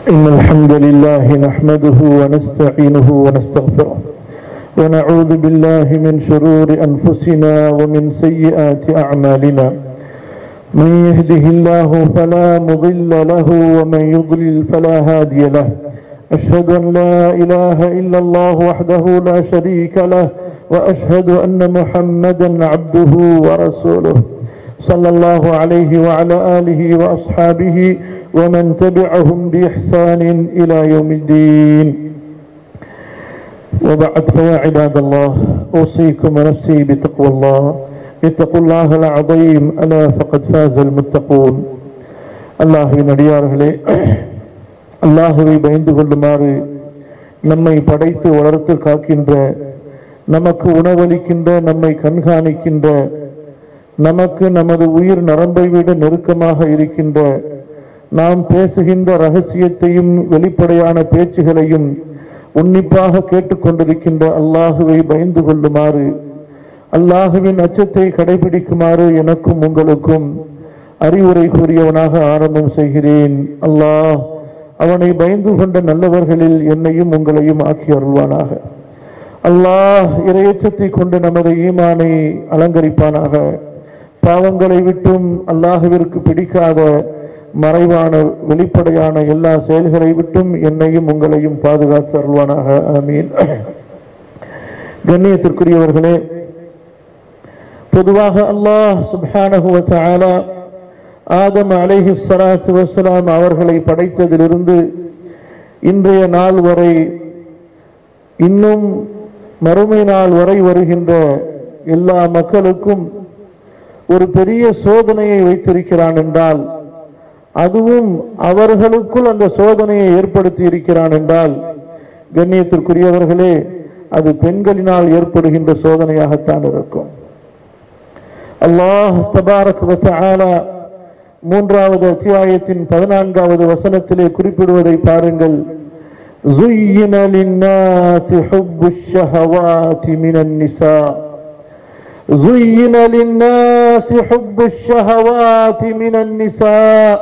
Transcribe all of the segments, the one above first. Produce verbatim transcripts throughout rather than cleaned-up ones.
إن الحمد لله نحمده ونستعينه ونستغفره ونعوذ بالله من شرور أنفسنا ومن سيئات أعمالنا من يهده الله فلا مضل له ومن يضلل فلا هادي له أشهد أن لا إله إلا الله وحده لا شريك له وأشهد أن محمدا عبده ورسوله صلى الله عليه وعلى آله وأصحابه ومن تبعهم بإحسان إلى يوم الدين وبعد فيا عباد الله أوصيكم ونفسي بتقوى الله اتقوا الله العظيم ألا فقد فاز المتقون அல்லாஹ்வின் அடியார்களே, அல்லாஹ்வை பயந்து கொள்ளுமாறு நம்மை படைத்து வளர்த்து காக்கின்ற, நமக்கு உணவளிக்கின்ற, நம்மை கண்காணிக்கின்ற, நமக்கு நமது உயிர் நரம்பை விட நெருக்கமாக இருக்கின்ற, நாம் பேசுகின்ற ரகசியத்தையும் வெளிப்படையான பேச்சுகளையும் உன்னிப்பாக கேட்டுக்கொண்டிருக்கின்ற அல்லாஹுவை பயந்து கொள்ளுமாறு, அல்லாஹுவின் அச்சத்தை கடைபிடிக்குமாறு எனக்கும் உங்களுக்கும் அறிவுரை கூறியவனாக ஆரம்பம் செய்கிறேன். அல்லாஹ் அவனை பயந்து கொண்ட நல்லவர்களில் என்னையும் உங்களையும் ஆக்கி அருள்வானாக. அல்லாஹ் இறையச்சத்தை கொண்டு நமது ஈமானை அலங்கரிப்பானாக. பாவங்களை விட்டும் அல்லாஹுவிற்கு பிடிக்காத மறைவான வெளிப்படையான எல்லா செயல்களை விட்டும் என்னையும் உங்களையும் பாதுகாத்து அருள்வானாக. ஆமீன். கண்ணியத்திற்குரியவர்களே, பொதுவாக அல்லாஹ் சுப்ஹானஹு வ தஆலா ஆதம் அலைஹிஸ்ஸலாத்து வஸ்ஸலாம் அவர்களை படைத்ததிலிருந்து இன்றைய நாள் வரை, இன்னும் மறுமை நாள் வரை வருகின்ற எல்லா மக்களுக்கும் ஒரு பெரிய சோதனையை வைத்திருக்கிறான் என்றால், அதுவும் அவர்களுக்குள் அந்த சோதனையை ஏற்படுத்தி இருக்கிறான் என்றால், கண்ணியத்திற்குரியவர்களே, அது பெண்களினால் ஏற்படுகின்ற சோதனையாகத்தான் இருக்கும். அல்லாஹ் தபாரக் வ தஆலா மூன்றாவது அத்தியாயத்தின் பதினான்காவது வசனத்திலே குறிப்பிடுவதை பாருங்கள். زُيِّنَ لِلنَّاسِ حُبُّ الشَّهَوَاتِ مِنَ النِّسَاءِ زُيِّنَ لِلنَّاسِ حُبُّ الشَّهَوَاتِ مِنَ النِّسَاءِ.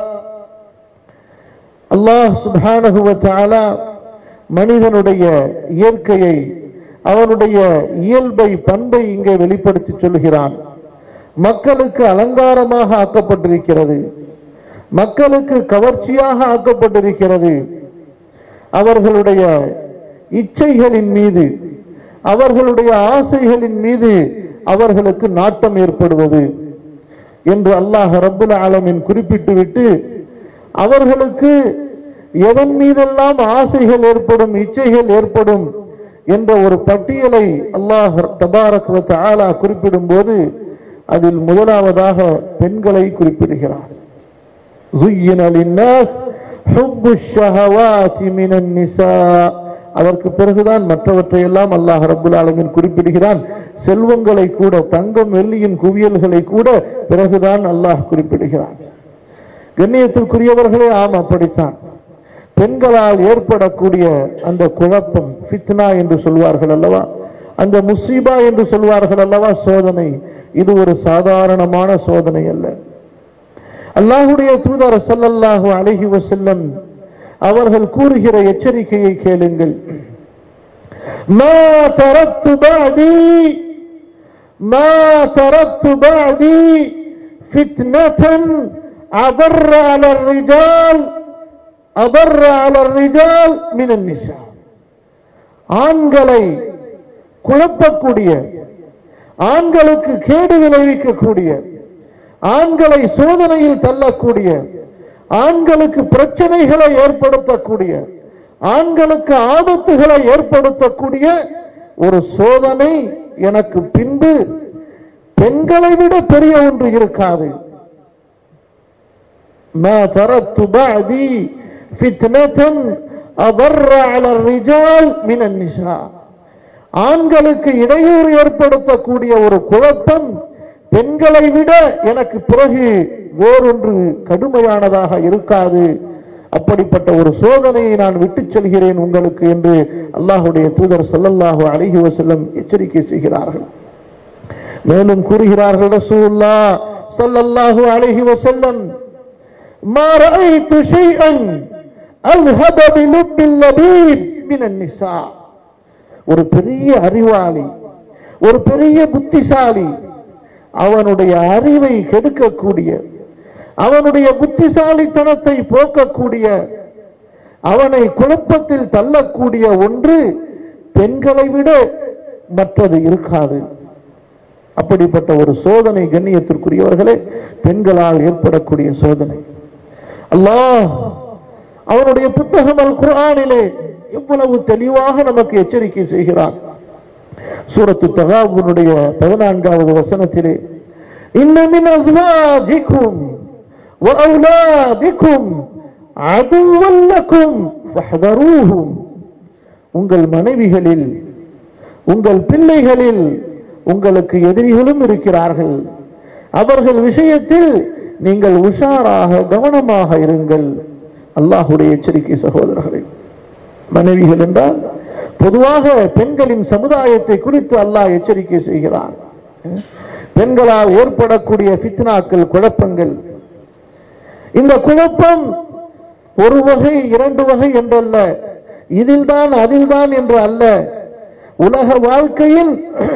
அல்லாஹ் சுப்ஹானஹு வ தஆலா மனிதனுடைய இயற்கையை, அவனுடைய இயல்பை, பண்பை இங்கே வெளிப்படுத்தி சொல்கிறான். மக்களுக்கு அலங்காரமாக ஆக்கப்பட்டிருக்கிறது, மக்களுக்கு கவர்ச்சியாக ஆக்கப்பட்டிருக்கிறது. அவர்களுடைய இச்சைகளின் மீது, அவர்களுடைய ஆசைகளின் மீது அவர்களுக்கு நாட்டம் ஏற்படுவது என்று அல்லாஹ் ரப்புல் ஆலமீன் குறிப்பிட்டு விட்டு, அவர்களுக்கு எதன் மீதெல்லாம் ஆசைகள் ஏற்படும், இச்சைகள் ஏற்படும் என்ற ஒரு பட்டியலை அல்லாஹ் தபாரக் வ தஆலா குறிப்பிடும் போது அதில் முதலாவதாக பெண்களை குறிப்பிடுகிறார். زُيِّنَ لِلنَّاسِ حُبُّ الشَّهَوَاتِ مِنَ النِّسَاءِ. அதற்கு பிறகுதான் மற்றவற்றையெல்லாம் அல்லாஹ் ரப்புல் ஆலமீன் குறிப்பிடுகிறான். செல்வங்களை கூட, தங்கம் வெள்ளியின் குவியல்களை கூட பிறகுதான் அல்லாஹ் குறிப்பிடுகிறான். கண்ணியத்திற்குரியவர்களே, ஆம், அப்படித்தான் பெண்களால் ஏற்படக்கூடிய அந்த குழப்பம், ஃபித்னா என்று சொல்வார்கள் அல்லவா, அந்த முசீபா என்று சொல்வார்கள் அல்லவா, சோதனை, இது ஒரு சாதாரணமான சோதனை அல்ல. அல்லாஹ்வுடைய தூதர் ஸல்லல்லாஹு அலைஹி வஸல்லம் அவர்கள் கூறுகிற எச்சரிக்கையை கேளுங்கள். மா தரக்து பஅதி மா தரக்து பஅதி ஃபித்னதன் அضر على الرجال அضر على الرجال من النساء. ஆண்களை குழப்பக்கூடிய, ஆண்களுக்கு கேடு விளைவிக்கக்கூடிய, ஆண்களை சோதனையில் தள்ளக்கூடிய, ஆண்களுக்கு பிரச்சனைகளை ஏற்படுத்தக்கூடிய, ஆண்களுக்கு ஆபத்துகளை ஏற்படுத்தக்கூடிய ஒரு சோதனை எனக்கு பின்பு பெண்களை விட பெரிய ஒன்று இருக்காது. ما تركت بعدي فتنة أضر على الرجال من النساء. ஆண்களுக்கு இடையூறு ஏற்படுத்தக்கூடிய ஒரு குழப்பம் பெண்களை விட எனக்கு பிறகு வேறொன்று கடுமையானதாக இருக்காது. அப்படிப்பட்ட ஒரு சோதனையை நான் விட்டுச் செல்கிறேன் உங்களுக்கு என்று அல்லாஹ்வுடைய தூதர் ஸல்லல்லாஹு அலைஹி வஸல்லம் எச்சரிக்கை செய்கிறார்கள். மேலும் கூறுகிறார்கள் ரசூலுல்லாஹ் ஸல்லல்லாஹு அலைஹி வஸல்லம், மா ரஅய்து ஷைஅன் அல்ஹப பிலுப்பில் லபீப் மினன் நிசா. ஒரு பெரிய அறிவாளி, ஒரு பெரிய புத்திசாலி, அவனுடைய அறிவை கெடுக்கக்கூடிய, அவனுடைய புத்திசாலித்தனத்தை போக்கக்கூடிய, அவனை குழப்பத்தில் தள்ளக்கூடிய ஒன்று பெண்களை விட மற்றது இருக்காது. அப்படிப்பட்ட ஒரு சோதனை கண்ணியத்திற்குரியவர்களே, பெண்களால் ஏற்படக்கூடிய சோதனை. அல்லாஹ் அவனுடைய புத்தகம் அல் குர்ஆனிலே எவ்வளவு தெளிவாக நமக்கு எச்சரிக்கை செய்கிறான். சூரத்து தகாபுனுடைய பதினான்காவது வசனத்திலே, இன்ன மின் அஸ்வாஜிக்கும் வ அவுலாதிக்கும் அதுவல் லக்கும் ஃபஹ்தரூஹும். உங்கள் மனைவிகளில், உங்கள் பிள்ளைகளில் உங்களுக்கு எதிரிகளும் இருக்கிறார்கள். அவர்கள் விஷயத்தில் நீங்கள் உஷாராக கவனமாக இருங்கள். அல்லாஹ்வுடைய எச்சரிக்கை சகோதரர்களே. மனைவிகள் என்றால் பொதுவாக பெண்களின் சமுதாயத்தை குறித்து அல்லாஹ் எச்சரிக்கை செய்கிறான். பெண்களால் ஏற்படக்கூடிய ஃபித்னாக்கள், குழப்பங்கள், இந்த குழப்பம் ஒரு வகை இரண்டு வகை என்றல்ல, இதில்தான் அதில்தான் என்று அல்ல. உலக வாழ்க்கையின்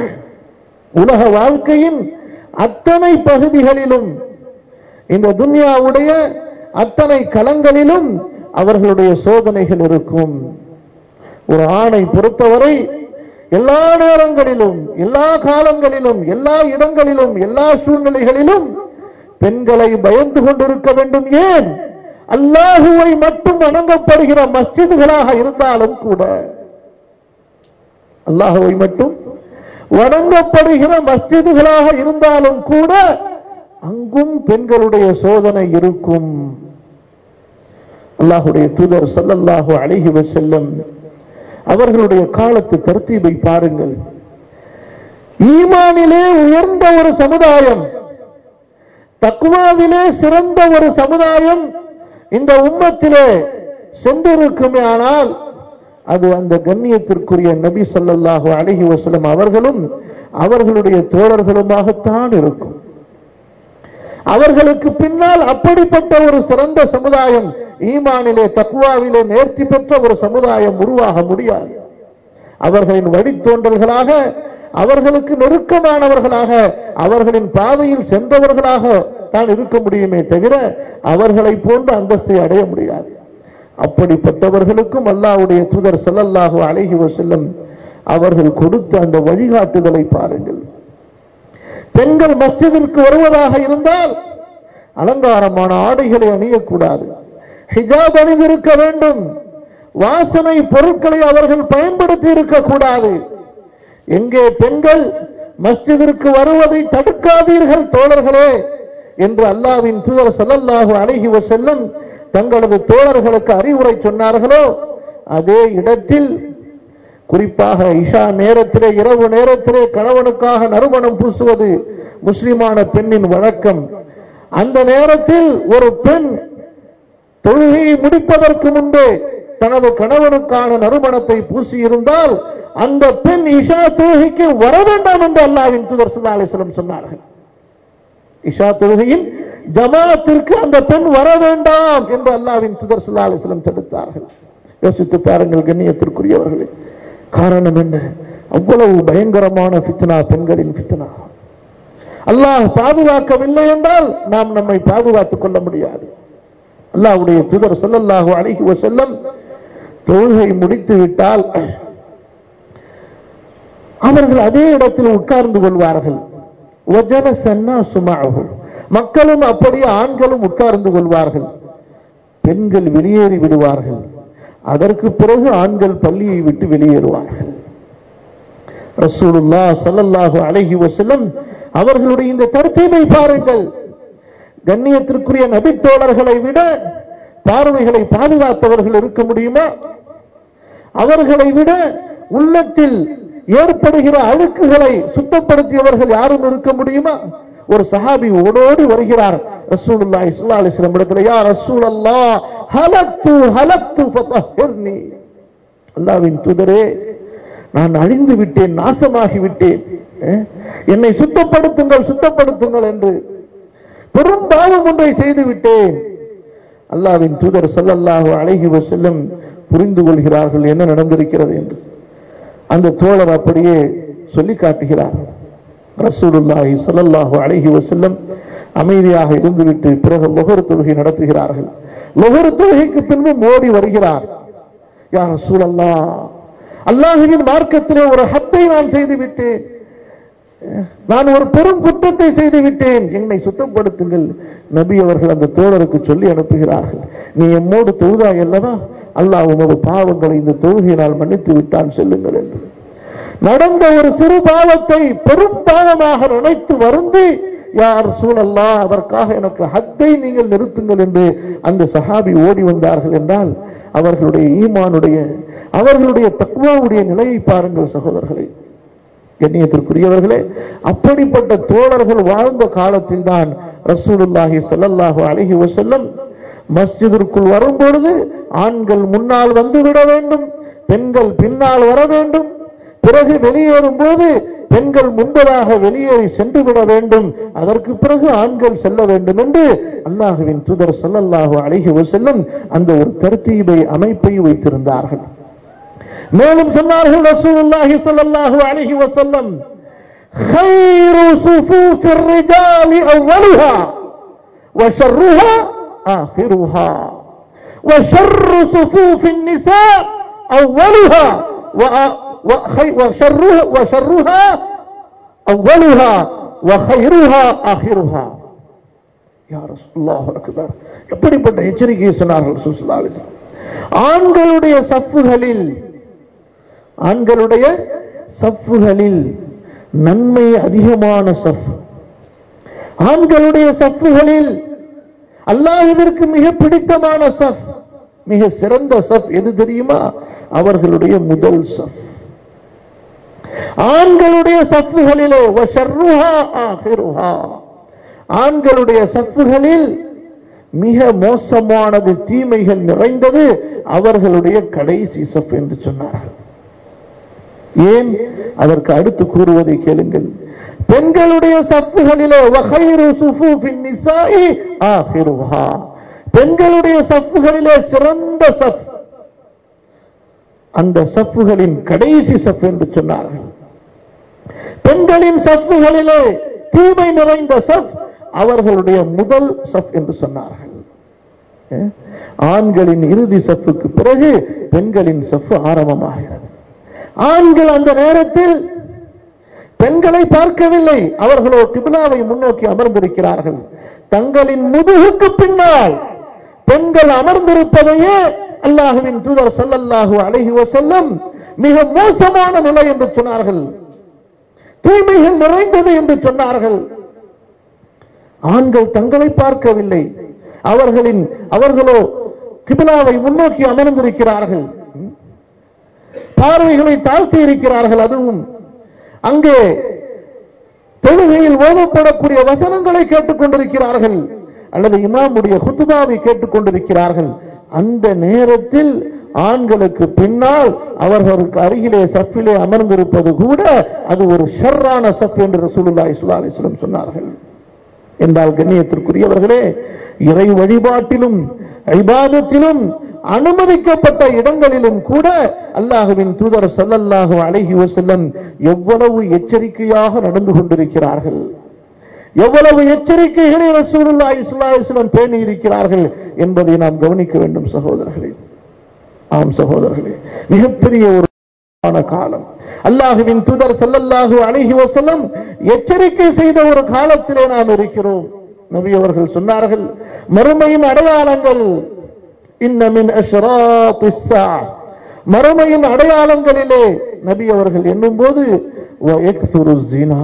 உலக வாழ்க்கையின் அத்தனை பகுதிகளிலும், இந்த துன்யாவுடைய அத்தனை களங்களிலும் அவர்களுடைய சோதனைகள் இருக்கும். ஒரு ஆணை பொறுத்தவரை எல்லா நேரங்களிலும், எல்லா காலங்களிலும், எல்லா இடங்களிலும், எல்லா சூழ்நிலைகளிலும் பெண்களை பயந்து கொண்டிருக்க வேண்டும். ஏன்? அல்லாஹுவை மட்டும் வணங்கப்படுகிற மஸ்ஜிதுகளாக இருந்தாலும் கூட, அல்லாஹுவை மட்டும் வணங்கப்படுகிற மஸ்ஜிதுகளாக இருந்தாலும் கூட அங்கும் பெண்களுடைய சோதனை இருக்கும். அல்லாஹுடைய தூதர் ஸல்லல்லாஹு அலைஹி வஸல்லம் அவர்களுடைய காலத்து தர்த்தீபை பாருங்கள். ஈமானிலே உயர்ந்த ஒரு சமுதாயம், தக்வாவிலே சிறந்த ஒரு சமுதாயம் இந்த உம்மத்திலே சென்றிருக்குமே ஆனால் அது அந்த கண்ணியத்திற்குரிய நபி ஸல்லல்லாஹு அலைஹி வஸல்லம் அவர்களும் அவர்களுடைய தோழர்களுமாகத்தான் இருக்கும். அவர்களுக்கு பின்னால் அப்படிப்பட்ட ஒரு சிறந்த சமுதாயம், ஈமானிலே தக்வாவிலே நேர்த்தி பெற்ற ஒரு சமுதாயம் உருவாக முடியாது. அவர்களின் வழித்தோன்றல்களாக, அவர்களுக்கு நெருக்கமானவர்களாக, அவர்களின் பாதையில் சென்றவர்களாக தான் இருக்க முடியுமே தவிர அவர்களை போன்ற அந்தஸ்தை அடைய முடியாது. அப்படிப்பட்டவர்களுக்கும் அல்லாஹ்வுடைய தூதர் ஸல்லல்லாஹு அலைஹி வஸல்லம் அவர்கள் கொடுத்த அந்த வழிகாட்டுதலை பாருங்கள். பெண்கள் மஸ்ஜிதிற்கு வருவதாக இருந்தால் அலங்காரமான ஆடைகளை அணியக்கூடாது, ஹிஜாப் அணிந்திருக்க வேண்டும், வாசனை பொருட்களை அவர்கள் பயன்படுத்தி இருக்கக்கூடாது. எங்கே பெண்கள் மஸ்ஜிதிற்கு வருவதை தடுக்காதீர்கள் தோழர்களே என்று அல்லாஹ்வின் தூதர் ஸல்லல்லாஹு அலைஹி வஸல்லம் தங்களது தோழர்களுக்கு அறிவுரை சொன்னார்களோ அதே இடத்தில், குறிப்பாக இஷா நேரத்திலே, இரவு நேரத்திலே கணவனுக்காக நறுமணம் பூசுவது முஸ்லிமான பெண்ணின் வழக்கம். அந்த நேரத்தில் ஒரு பெண் தொழுகையை முடிப்பதற்கு முன்பே தனது கணவனுக்கான நறுமணத்தை பூசியிருந்தால் அந்த பெண் இஷா தொழுகைக்கு வர வேண்டாம் என்று அல்லாஹ்வின் தூதர் ஸல்லல்லாஹு அலைஹி வஸல்லம் சொன்னார்கள். இஷா தொழுகையின் ஜமாஅத்திற்கு அந்த பெண் வர வேண்டாம் என்று அல்லாஹ்வின் தூதர் ஸல்லல்லாஹு அலைஹி வஸல்லம் தடுத்தார்கள். யோசித்து பாருங்கள் கண்ணியத்திற்குரியவர்களே, காரணம் என்ன? அவ்வளவு பயங்கரமான ஃபித்னா, பெண்களின் ஃபித்னா. அல்லாஹ் பாதுகாக்கவில்லை என்றால் நாம் நம்மை பாதுகாத்துக் கொள்ள முடியாது. அல்லாஹ்வுடைய தூதர் ஸல்லல்லாஹு அலைஹி வஸல்லம் தொழுகை முடித்து விட்டால் அவர்கள் அதே இடத்தில் உட்கார்ந்து கொள்வார்கள். மக்களும் அப்படியே ஆண்களும் உட்கார்ந்து கொள்வார்கள். பெண்கள் வெளியேறி விடுவார்கள். அதற்கு பிறகு ஆண்கள் பள்ளியை விட்டு வெளியேறுவார்கள். ரசூலுல்லாஹ் ஸல்லல்லாஹு அலைஹி வஸல்லம் அவர்களுடைய இந்த தர்த்தீபை பாருங்கள். கண்ணியத்திற்குரிய நபி தோழர்களை விட பார்வைகளை பாதுகாத்தவர்கள் இருக்க முடியுமா? அவர்களை விட உள்ளத்தில் ஏற்படுகிற அழுக்குகளை சுத்தப்படுத்தியவர்கள் யாரும் இருக்க முடியுமா? ஒரு சஹாபி ஓடோடி வருகிறார் ரசூலுல்லாஹி ஸல்லல்லாஹு அலைஹி வஸல்லம் இடத்துல, யா ரசூலல்லாஹ் ஹலக்து ஹலக்து ஃபதஹிர்னி. அல்லாஹ்வின் தூதரே, நான் அழிந்து விட்டேன், நாசமாகி விட்டேன், என்னை சுத்தப்படுத்துங்கள் சுத்தப்படுத்துங்கள் என்று பெரும் பாவம் ஒன்றை செய்து விட்டேன். அல்லாஹ்வின் தூதர் ஸல்லல்லாஹு அலைஹி வஸல்லம் புரிந்து கொள்கிறார்கள் என்ன நடந்திருக்கிறது என்று. அந்த தோழர் அப்படியே சொல்லி காட்டுகிறார். ரசூலுல்லாஹி ஸல்லல்லாஹு அலைஹி வஸல்லம் அமைதியாக இருந்துவிட்டு பிறகு லுஹர் தொழுகை நடத்துகிறார்கள். லுஹர் தொழுகைக்கு பின்பு ஓடி வருகிறார். யா ரசூலல்லாஹ், அல்லாஹ்வின் மார்க்கத்திலே ஒரு ஹத்தை நான் செய்து விட்டேன், நான் ஒரு பெரும் குற்றத்தை செய்து விட்டேன், என்னை சுத்தப்படுத்துங்கள். நபி அவர்கள் அந்த தோழருக்கு சொல்லி அனுப்புகிறார்கள், நீ எம்மோடு தொழுதாய் அல்லவா, அல்லாஹ் உமது பாவங்களை இந்த தொழுகையினால் மன்னித்து விட்டான், செல்லுங்கள் என்று. நடந்த ஒரு சிறு பாவத்தை பெரும் பாவமாக நினைத்து வருந்து, யா ரசூலல்லாஹ், அதற்காக எனக்கு ஹத்தை நீங்கள் நிறுத்துங்கள் என்று அந்த சஹாபி ஓடி வந்தார்கள் என்றால் அவர்களுடைய ஈமானுடைய, அவர்களுடைய தக்வாவுடைய நிலையை பாருங்கள் சகோதரர்களே, கண்ணியத்திற்குரியவர்களே. அப்படிப்பட்ட தோழர்கள் வாழ்ந்த காலத்தில் தான் ரசூலுல்லாஹி ஸல்லல்லாஹு அலைஹி வஸல்லம் மஸ்ஜிதிற்குள் வரும் பொழுது ஆண்கள் முன்னால் வந்து விட வேண்டும், பெண்கள் பின்னால் வர வேண்டும், பிறகு வெளியேறும் போது பெண்கள் முன்பதாக வெளியேறி சென்று விட வேண்டும், அதற்கு பிறகு ஆண்கள் செல்ல வேண்டும் என்று அல்லாஹ்வின் தூதர் ஸல்லல்லாஹு அலைஹி வஸல்லம் அந்த ஒரு தர்தீபை அமைப்பை வைத்திருந்தார்கள். மேலும் சொன்னார்கள் ரசூலுல்லாஹி ஸல்லல்லாஹு அலைஹி வஸல்லம், خير صفوف الرجال اولها وشرها اخرها وشر صفوف النساء اولها وشرها وشرها اولها وخيرها اخرها. யா ரசூலுல்லாஹ் அக்பர், எப்படிப்பட்ட எச்சரிக்கை சொன்னார்கள் ரசூல் ஸல்லல்லாஹு அலைஹி வஸல்லம். ஆண்களுடைய சஃப்புகளில் ஆண்களுடைய சஃப்புகளில் நன்மை அதிகமான சஃப், ஆண்களுடைய சஃப்புகளில் அல்லாஹ்விற்கு மிக பிடித்தமான சஃப், மிக சிறந்த சஃப் எது தெரியுமா? அவர்களுடைய முதல் சஃப். ஆண்களுடைய சஃப்புகளிலே வஷர்ருஹா ஆகிருஹா, ஆண்களுடைய சஃப்புகளில் மிக மோசமானது, தீமைகள் நிறைந்தது அவர்களுடைய கடைசி சஃப் என்று சொன்னார்கள். ஏன்? அதற்கு அடுத்து கூறுவதை கேளுங்கள். பெண்களுடைய சஃப்புகளிலே வகைரு சுஃபூஃபின் நிசாஇ ஆகிருஹா, பெண்களுடைய சஃப்புகளிலே சிறந்த சஃப் அந்த சஃப்புகளின் கடைசி சஃப் என்று சொன்னார்கள். பெண்களின் சஃப்புகளிலே தீமை நிறைந்த சஃப் அவர்களுடைய முதல் சஃப் என்று சொன்னார்கள். ஆண்களின் இறுதி சஃப்புக்கு பிறகு பெண்களின் சஃப் ஆரம்பமாகிறது. ஆண்கள் அந்த நேரத்தில் பெண்களை பார்க்கவில்லை, அவர்களோ கிப்லாவை முன்னோக்கி அமர்ந்திருக்கிறார்கள். தங்களின் முதுகுக்கு பின்னால் பெண்கள் அமர்ந்திருப்பதையே அல்லாஹ்வின் தூதர் ஸல்லல்லாஹு அலைஹி வஸல்லம் மிக மோசமான நிலை என்று சொன்னார்கள், தீமைகள் நிறைந்தது என்று சொன்னார்கள். ஆண்கள் தங்களை பார்க்கவில்லை, அவர்களின் அவர்களோ கிப்லாவை முன்னோக்கி அமர்ந்திருக்கிறார்கள், பார்வைகளை தாழ்த்தி இருக்கிறார்கள். அதுவும் அங்கே தொழுகையில் ஓதப்படக்கூடிய வசனங்களை கேட்டுக் கொண்டிருக்கிறார்கள் அல்லது இமாமுடைய குத்பாவை கேட்டுக் கொண்டிருக்கிறார்கள். அந்த நேரத்தில் ஆண்களுக்கு பின்னால் அவர்களுக்கு அருகிலே சஃபிலே அமர்ந்திருப்பது கூட அது ஒரு ஷர்ரான சஃப் என்று ரசூலுல்லாஹி ஸல்லல்லாஹு அலைஹி வஸல்லம் சொன்னார்கள். என்றால் கண்ணியத்திற்குரியவர்களே, இறை வழிபாட்டிலும் இபாதத்திலும் அனுமதிக்கப்பட்ட இடங்களிலும் கூட அல்லாஹ்வின் தூதர் ஸல்லல்லாஹு அலைஹி வஸல்லம் எவ்வளவு எச்சரிக்கையாக நடந்து கொண்டிருக்கிறார்கள், எவ்வளவு எச்சரிக்கைகளை ரசூலுல்லாஹி ஸல்லல்லாஹு அலைஹி வஸல்லம் பேணி இருக்கிறார்கள் என்பதை நாம் கவனிக்க வேண்டும் சகோதரர்களே. ஆம் சகோதரர்களே, மிகப்பெரிய ஒரு காலம் அல்லாஹ்வின் தூதர் ஸல்லல்லாஹு அலைஹி வஸல்லம் எச்சரிக்கை செய்த ஒரு காலத்திலே நாம் இருக்கிறோம். நபி அவர்கள் சொன்னார்கள், மறுமையின் அடையாளங்கள், இன்ன மின் அஷ்ராத்திஸ் ஸாஅ, மறுமையின் அடையாளங்களிலே நபி அவர்கள் என்னும் போது வயக்ஸுரு ஸினா,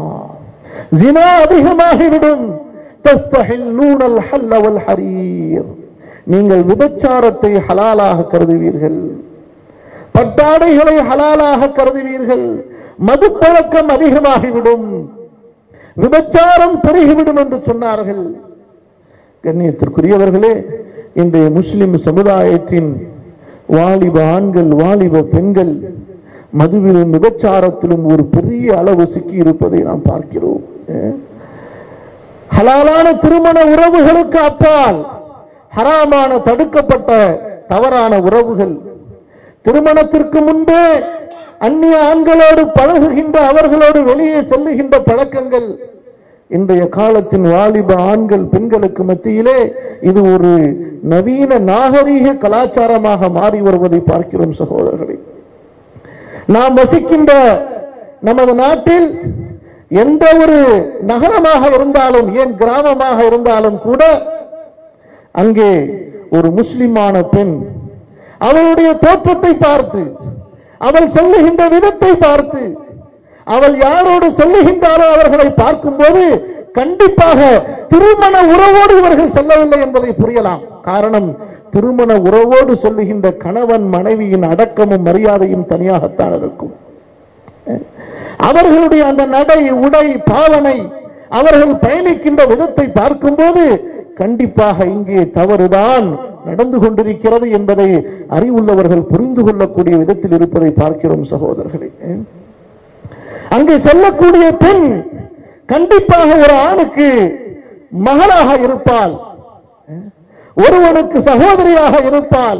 ஸினா அதிகமாகிவிடும், தஸ்தஹில்லூனல் ஹல்ல வல் ஹரீர், நீங்கள் விபச்சாரத்தை ஹலாலாக கருதுவீர்கள், பட்டாடைகளை ஹலாலாக கருதுவீர்கள், மது பழக்கம் அதிகமாகிவிடும், விபச்சாரம் பெருகிவிடும் என்று சொன்னார்கள். கண்ணியத்திற்குரியவர்களே, இன்றைய முஸ்லிம் சமுதாயத்தின் வாலிப ஆண்கள், வாலிப பெண்கள் மதுவிலும் விபச்சாரத்திலும் ஒரு பெரிய அளவு சிக்கி இருப்பதை நாம் பார்க்கிறோம். ஹலாலான திருமண உறவுகளுக்கு அப்பால், ஹராமான தடுக்கப்பட்ட தவறான உறவுகள், திருமணத்திற்கு முன்பே அந்நிய ஆண்களோடு பழகுகின்ற, அவர்களோடு வெளியே செல்லுகின்ற பழக்கங்கள் இன்றைய காலத்தின் வாலிப ஆண்கள் பெண்களுக்கு மத்தியிலே இது ஒரு நவீன நாகரீக கலாச்சாரமாக மாறி வருவதை பார்க்கிறோம் சகோதரர்களே. நாம் வசிக்கின்ற நமது நாட்டில் எந்த ஒரு நகரமாக இருந்தாலும், ஏன் கிராமமாக இருந்தாலும் கூட, அங்கே ஒரு முஸ்லிமான பெண் அவளுடைய தோற்றத்தை பார்த்து, அவள் செல்லுகின்ற விதத்தை பார்த்து, அவள் யாரோடு செல்லுகின்றாரோ அவர்களை பார்க்கும் போது கண்டிப்பாக திருமண உறவோடு இவர்கள் செல்லவில்லை என்பதை புரியலாம். காரணம், திருமண உறவோடு செல்லுகின்ற கணவன் மனைவியின் அடக்கமும் மரியாதையும் தனியாகத்தான் இருக்கும். அவர்களுடைய அந்த நடை, உடை, பாவனை, அவர்கள் பயணிக்கின்ற விதத்தை பார்க்கும்போது கண்டிப்பாக இங்கே தவறுதான் நடந்து கொண்டிருக்கிறது என்பதை அறிவுள்ளவர்கள் புரிந்து கொள்ளக்கூடிய விதத்தில் இருப்பதை பார்க்கிறோம் சகோதரர்களே. அங்கே செல்லக்கூடிய பெண் கண்டிப்பாக ஒரு ஆணுக்கு மகளாக இருப்பாள், ஒருவனுக்கு சகோதரியாக இருப்பாள்.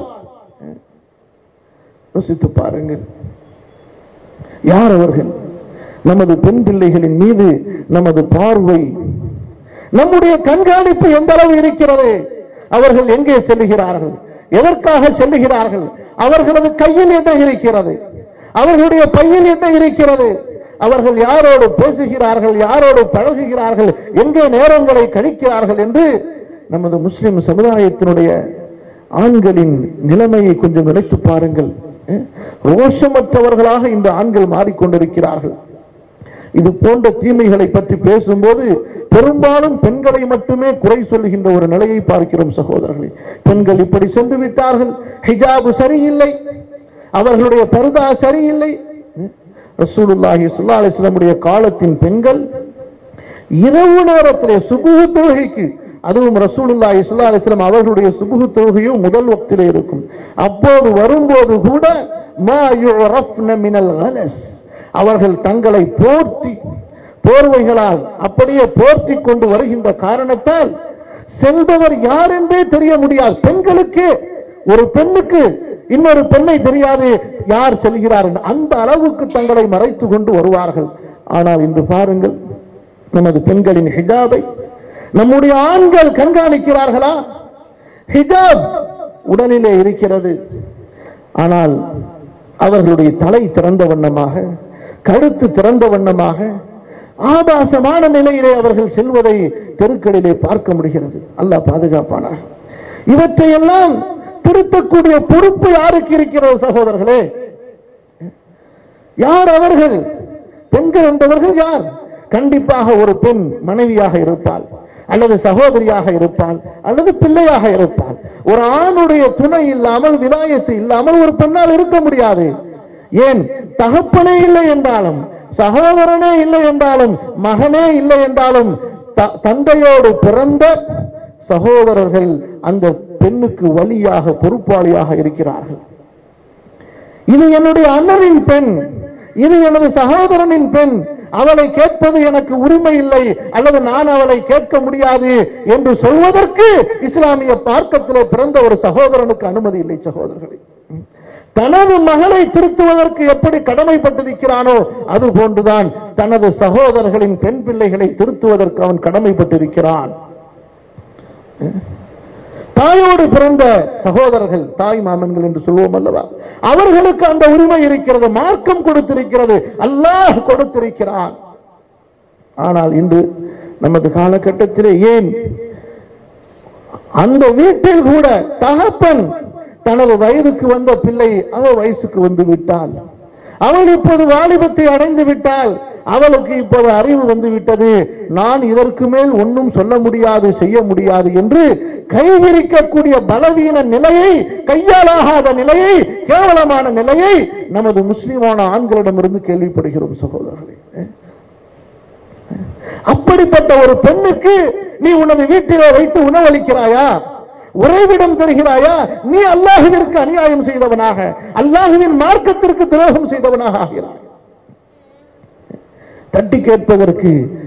யோசித்து பாருங்கள், யார் அவர்கள்? நமது பெண் பிள்ளைகளின் மீது நமது பார்வை, நம்முடைய கண்காணிப்பு எந்த அளவு இருக்கிறது? அவர்கள் எங்கே செல்லுகிறார்கள்? எதற்காக செல்லுகிறார்கள்? அவர்களது கையில் என்ன இருக்கிறது? அவர்களுடைய பையில் என்ன இருக்கிறது? அவர்கள் யாரோடு பேசுகிறார்கள், யாரோடு பழகுகிறார்கள், எங்கே நேரங்களை கழிக்கிறார்கள் என்று நமது முஸ்லிம் சமுதாயத்தினுடைய ஆண்களின் நிலைமையை கொஞ்சம் நினைத்து பாருங்கள். ரோஷமற்றவர்களாக இந்த ஆண்கள் மாறிக்கொண்டிருக்கிறார்கள். இது போன்ற தீமைகளை பற்றி பேசும்போது பெரும்பாலும் பெண்களை மட்டுமே குறை சொல்லுகின்ற ஒரு நிலையை பார்க்கிறோம் சகோதரர்களே. பெண்கள் இப்படி சென்று விட்டார்கள், ஹிஜாபு சரியில்லை, அவர்களுடைய பர்தா சரியில்லை. ரசூலுல்லாஹி ஸல்லல்லாஹு அலைஹி வஸல்லம் காலத்தின் பெண்கள் இரவு நேரத்திலே சுபுஹ் தொழுகைக்கு, அதுவும் ரசூலுல்லாஹி ஸல்லல்லாஹு அலைஹி வஸல்லம் அவர்களுடைய சுபுஹ் தொழுகையும் முதல் வக்திலே இருக்கும். அப்போது வரும்போது கூட மா யுரஃப்ன மினல் கலஸ், அவர்கள் தங்களை போர்த்தி போர்வைகளால் அப்படியே போர்த்தி கொண்டு வருகின்ற காரணத்தால் செல்பவர் யார் என்றே தெரிய முடியாது. பெண்களுக்கு, ஒரு பெண்ணுக்கு இன்னொரு பெண்ணை தெரியாது யார் செல்கிறார், அந்த அளவுக்கு தங்களை மறைத்து கொண்டு வருவார்கள். ஆனால் இன்று பாருங்கள், நமது பெண்களின் ஹிஜாபை நம்முடைய ஆண்கள் கண்காணிக்கிறார்களா? ஹிஜாப் உடலிலே இருக்கிறது, ஆனால் அவர்களுடைய தலை திறந்த வண்ணமாக, கழுத்து திறந்த வண்ணமாக, ஆபாசமான நிலையிலே அவர்கள் செல்வதை தெருக்களிலே பார்க்க முடிகிறது. அல்லாஹ் பாதுகாப்பானார். இவற்றையெல்லாம் திருத்தக்கூடிய பொறுப்பு யாருக்கு இருக்கிறது சகோதரர்களே? யார் அவர்கள்? பெண்கள் என்பவர்கள் யார்? கண்டிப்பாக ஒரு பெண் மனைவியாக இருப்பாள், அல்லது சகோதரியாக இருப்பாள், அல்லது பிள்ளையாக இருப்பாள். ஒரு ஆணுடைய துணை இல்லாமல், விலாயத்து இல்லாமல் ஒரு பெண்ணால் இருக்க முடியாது. ஏன்? தகப்பனே இல்லை என்றாலும், சகோதரனே இல்லை என்றாலும், மகனே இல்லை என்றாலும், தந்தையோடு பிறந்த சகோதரர்கள் அந்த பெண்ணுக்கு வலியாக, பொறுப்பாளியாக இருக்கிறார்கள். இது என்னுடைய அண்ணனின் பெண், இது எனது சகோதரனின் பெண், அவளை கேட்பது எனக்கு உரிமை இல்லை, அல்லது நான் அவளை கேட்க முடியாது என்று சொல்வதற்கு இஸ்லாமிய மார்க்கத்திலே பிறந்த ஒரு சகோதரனுக்கு அனுமதி இல்லை சகோதரர்களே. தனது மகளை திருத்துவதற்கு எப்படி கடமைப்பட்டிருக்கிறானோ அது போன்றுதான் தனது சகோதரர்களின் பெண் பிள்ளைகளை திருத்துவதற்கு அவன் கடமைப்பட்டிருக்கிறான். தாயோடு பிறந்த சகோதரர்கள், தாய் மாமன்கள் என்று சொல்வோம் அல்லவா, அவர்களுக்கு அந்த உரிமை இருக்கிறது, மார்க்கம் கொடுத்திருக்கிறது, அல்லாஹ் கொடுத்திருக்கிறான். ஆனால் இன்று நமது காலகட்டத்திலே ஏன் அந்த வீட்டில் கூட தகப்பன் தனது வயதுக்கு வந்த பிள்ளை அவள் வயசுக்கு வந்து விட்டாள், அவள் இப்போது வாலிபத்தை அடைந்து விட்டாள், அவளுக்கு இப்போது அறிவு வந்து விட்டது, நான் இதற்கு மேல் ஒன்றும் சொல்ல முடியாது, செய்ய முடியாது என்று கைவிரிக்கக்கூடிய பலவீன நிலையை, கையாளாகாத நிலையை, கேவலமான நிலையை நமது முஸ்லிமான ஆண்களிடமிருந்து கேள்விப்படுகிறோம் சகோதரர்களே. அப்படிப்பட்ட ஒரு பெண்ணுக்கு நீ உனது வீட்டிலே வைத்து உணவளிக்கிறாயா, உறைவிடம் தருகிறாயா? நீ அல்லாஹ்விற்கு அநியாயம் செய்தவனாக, அல்லாஹ்வின் மார்க்கத்திற்கு துரோகம் செய்தவனாக ஆகிறாய். தட்டி கேட்பதற்கு